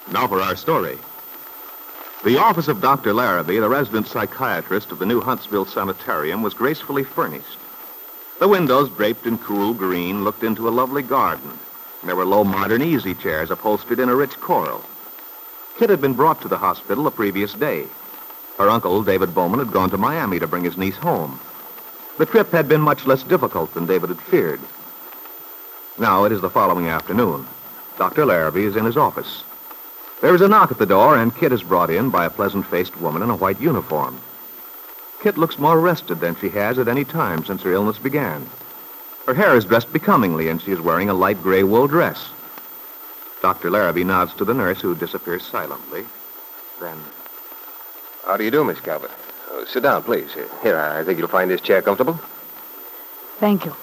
Now for our story. The office of Dr. Larrabee, the resident psychiatrist of the new Huntsville Sanitarium, was gracefully furnished. The windows, draped in cool green, looked into a lovely garden. There were low modern easy chairs upholstered in a rich coral. Kit had been brought to the hospital the previous day. Her uncle, David Bowman, had gone to Miami to bring his niece home. The trip had been much less difficult than David had feared. Now it is the following afternoon. Dr. Larrabee is in his office. There is a knock at the door, and Kit is brought in by a pleasant-faced woman in a white uniform. Kit looks more rested than she has at any time since her illness began. Her hair is dressed becomingly, and she is wearing a light gray wool dress. Dr. Larrabee nods to the nurse, who disappears silently. Then... How do you do, Miss Calvert? Sit down, please. Here, I think you'll find this chair comfortable. Thank you.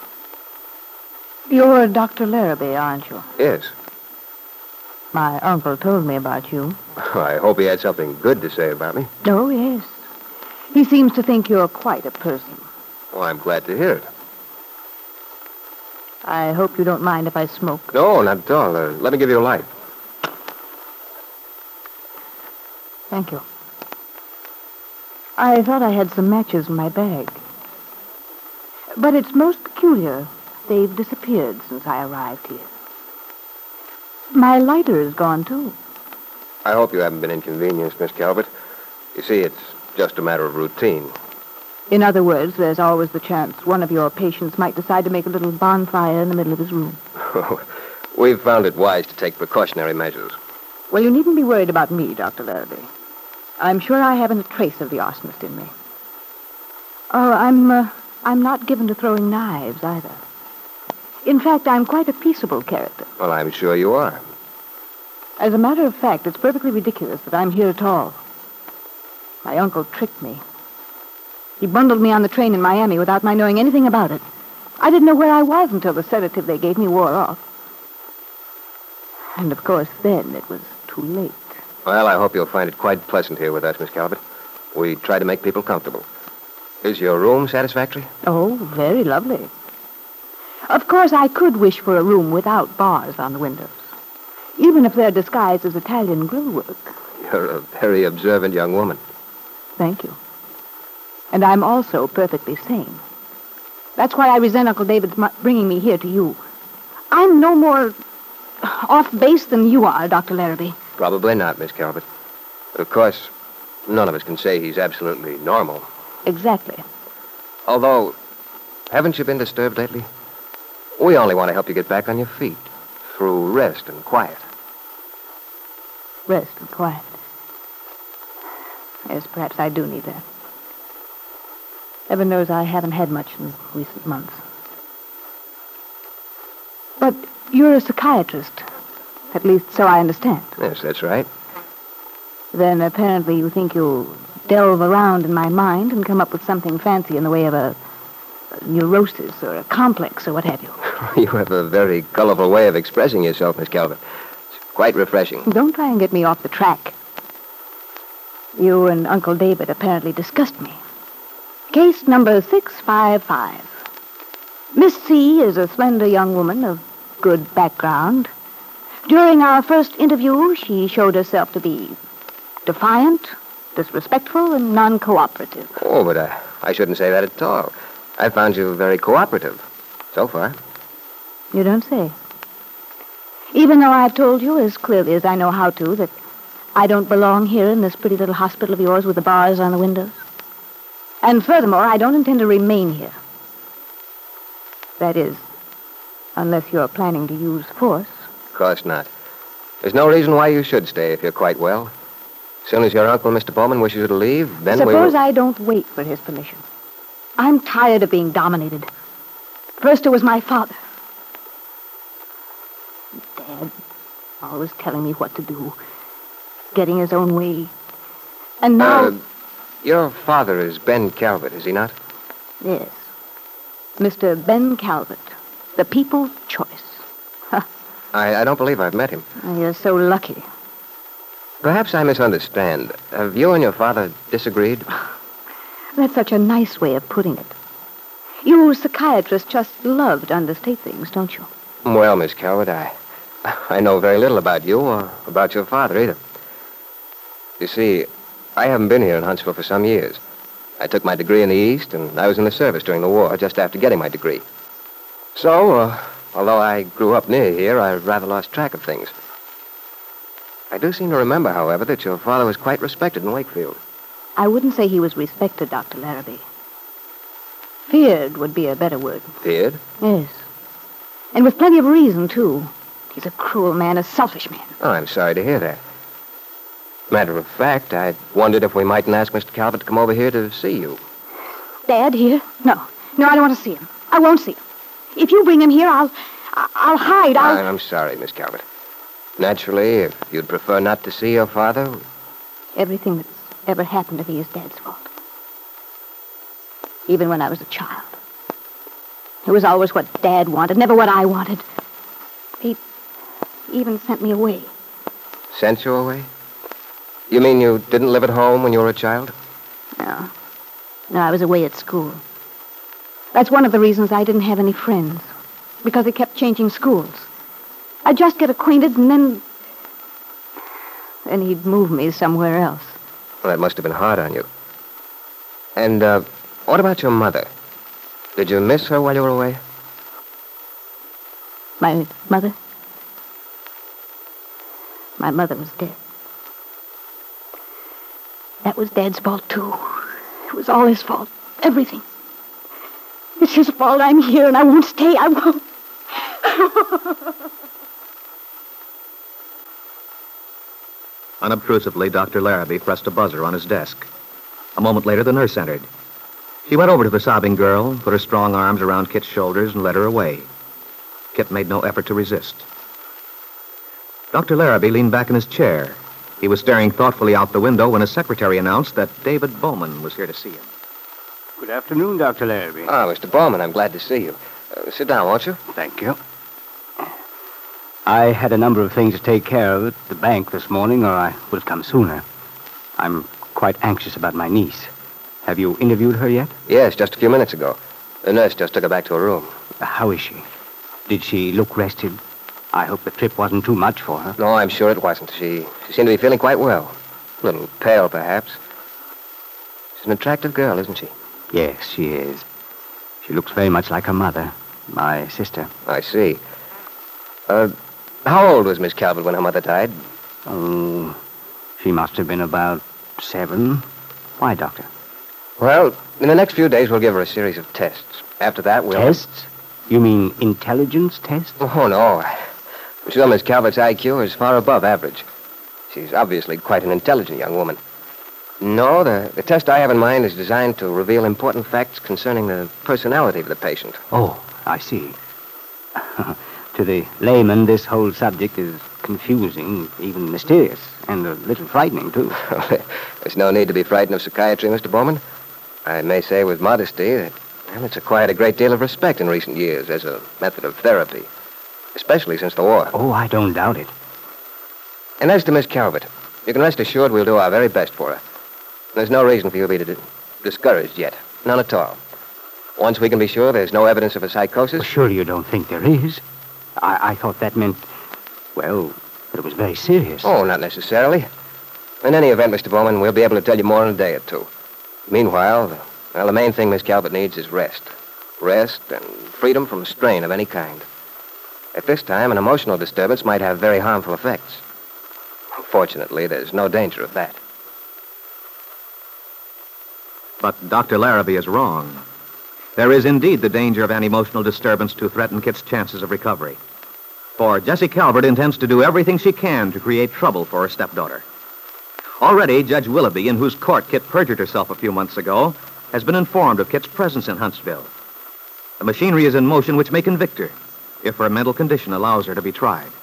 You're Dr. Larrabee, aren't you? Yes. My uncle told me about you. I hope he had something good to say about me. Oh, yes. He seems to think you're quite a person. Oh, I'm glad to hear it. I hope you don't mind if I smoke. No, not at all. Let me give you a light. Thank you. I thought I had some matches in my bag. But it's most peculiar. They've disappeared since I arrived here. My lighter is gone, too. I hope you haven't been inconvenienced, Miss Calvert. You see, it's just a matter of routine. In other words, there's always the chance one of your patients might decide to make a little bonfire in the middle of his room. We've found it wise to take precautionary measures. Well, you needn't be worried about me, Dr. Larrabee. I'm sure I haven't a trace of the arsonist in me. Oh, I'm not given to throwing knives, either. In fact, I'm quite a peaceable character. Well, I'm sure you are. As a matter of fact, it's perfectly ridiculous that I'm here at all. My uncle tricked me. He bundled me on the train in Miami without my knowing anything about it. I didn't know where I was until the sedative they gave me wore off. And, of course, then it was too late. Well, I hope you'll find it quite pleasant here with us, Miss Calvert. We try to make people comfortable. Is your room satisfactory? Oh, very lovely. Of course, I could wish for a room without bars on the windows, even if they're disguised as Italian grill work. You're a very observant young woman. Thank you. And I'm also perfectly sane. That's why I resent Uncle David's bringing me here to you. I'm no more off base than you are, Dr. Larrabee. Probably not, Miss Calvert. Of course, none of us can say he's absolutely normal. Exactly. Although, haven't you been disturbed lately? We only want to help you get back on your feet through rest and quiet. Rest and quiet. Yes, perhaps I do need that. Heaven knows I haven't had much in recent months. But you're a psychiatrist. At least so I understand. Yes, that's right. Then apparently you think you'll delve around in my mind and come up with something fancy in the way of a neurosis or a complex or what have you. You have a very colorful way of expressing yourself, Miss Calvert. It's quite refreshing. Don't try and get me off the track. You and Uncle David apparently discussed me. Case number 655. Miss C is a slender young woman of good background. During our first interview, she showed herself to be defiant, disrespectful, and non-cooperative. Oh, but I shouldn't say that at all. I found you very cooperative, so far. You don't say. Even though I've told you as clearly as I know how to that I don't belong here in this pretty little hospital of yours with the bars on the windows. And furthermore, I don't intend to remain here. That is, unless you're planning to use force. Of course not. There's no reason why you should stay if you're quite well. As soon as your uncle, Mr. Bowman, wishes you to leave, then Suppose I don't wait for his permission. I'm tired of being dominated. First it was my father. Dad, always telling me what to do. Getting his own way. And now... Your father is Ben Calvert, is he not? Yes. Mr. Ben Calvert. The people's choice. I don't believe I've met him. You're so lucky. Perhaps I misunderstand. Have you and your father disagreed? That's such a nice way of putting it. You psychiatrists just love to understate things, don't you? Well, Miss Calvert, I know very little about you or about your father either. You see, I haven't been here in Huntsville for some years. I took my degree in the East, and I was in the service during the war, just after getting my degree. So, although I grew up near here, I rather lost track of things. I do seem to remember, however, that your father was quite respected in Wakefield. I wouldn't say he was respected, Dr. Larrabee. Feared would be a better word. Feared? Yes. And with plenty of reason, too. He's a cruel man, a selfish man. Oh, I'm sorry to hear that. Matter of fact, I wondered if we mightn't ask Mr. Calvert to come over here to see you. Dad here? No. No, I don't want to see him. I won't see him. If you bring him here, I'll hide. I'm sorry, Miss Calvert. Naturally, if you'd prefer not to see your father... Everything that's ever happened to me is Dad's fault. Even when I was a child. It was always what Dad wanted, never what I wanted. He even sent me away. Sent you away? You mean you didn't live at home when you were a child? No. No, I was away at school. That's one of the reasons I didn't have any friends. Because they kept changing schools. I'd just get acquainted and then he'd move me somewhere else. Well, that must have been hard on you. And, what about your mother? Did you miss her while you were away? My mother? My mother was dead. That was Dad's fault, too. It was all his fault. Everything. It's his fault I'm here and I won't stay. I won't. Unobtrusively, Dr. Larrabee pressed a buzzer on his desk. A moment later, the nurse entered. She went over to the sobbing girl, put her strong arms around Kit's shoulders, and led her away. Kit made no effort to resist. Dr. Larrabee leaned back in his chair. He was staring thoughtfully out the window when his secretary announced that David Bowman was here to see him. Good afternoon, Dr. Larrabee. Mr. Bowman, I'm glad to see you. Sit down, won't you? Thank you. I had a number of things to take care of at the bank this morning, or I would have come sooner. I'm quite anxious about my niece. Have you interviewed her yet? Yes, just a few minutes ago. The nurse just took her back to her room. How is she? Did she look rested? I hope the trip wasn't too much for her. No, I'm sure it wasn't. She seemed to be feeling quite well. A little pale, perhaps. She's an attractive girl, isn't she? Yes, she is. She looks very much like her mother, my sister. I see. How old was Miss Calvert when her mother died? Oh, she must have been about 7. Why, Doctor? Well, in the next few days, we'll give her a series of tests. After that, we'll... Tests? You mean intelligence tests? Oh, no. I'm sure Miss Calvert's IQ is far above average. She's obviously quite an intelligent young woman. No, the test I have in mind is designed to reveal important facts concerning the personality of the patient. Oh, I see. To the layman, this whole subject is confusing, even mysterious, and a little frightening, too. There's no need to be frightened of psychiatry, Mr. Bowman. I may say with modesty that it's acquired a great deal of respect in recent years as a method of therapy, especially since the war. Oh, I don't doubt it. And as to Miss Calvert, you can rest assured we'll do our very best for her. There's no reason for you to be discouraged yet. None at all. Once we can be sure there's no evidence of a psychosis... Well, surely you don't think there is? I thought that meant, well, that it was very serious. Oh, not necessarily. In any event, Mr. Bowman, we'll be able to tell you more in a day or two. Meanwhile, the main thing Miss Calvert needs is rest. Rest and freedom from strain of any kind. At this time, an emotional disturbance might have very harmful effects. Fortunately, there's no danger of that. But Dr. Larrabee is wrong. There is indeed the danger of an emotional disturbance to threaten Kit's chances of recovery. For Jessie Calvert intends to do everything she can to create trouble for her stepdaughter. Already, Judge Willoughby, in whose court Kit perjured herself a few months ago, has been informed of Kit's presence in Huntsville. The machinery is in motion which may convict her if her mental condition allows her to be tried.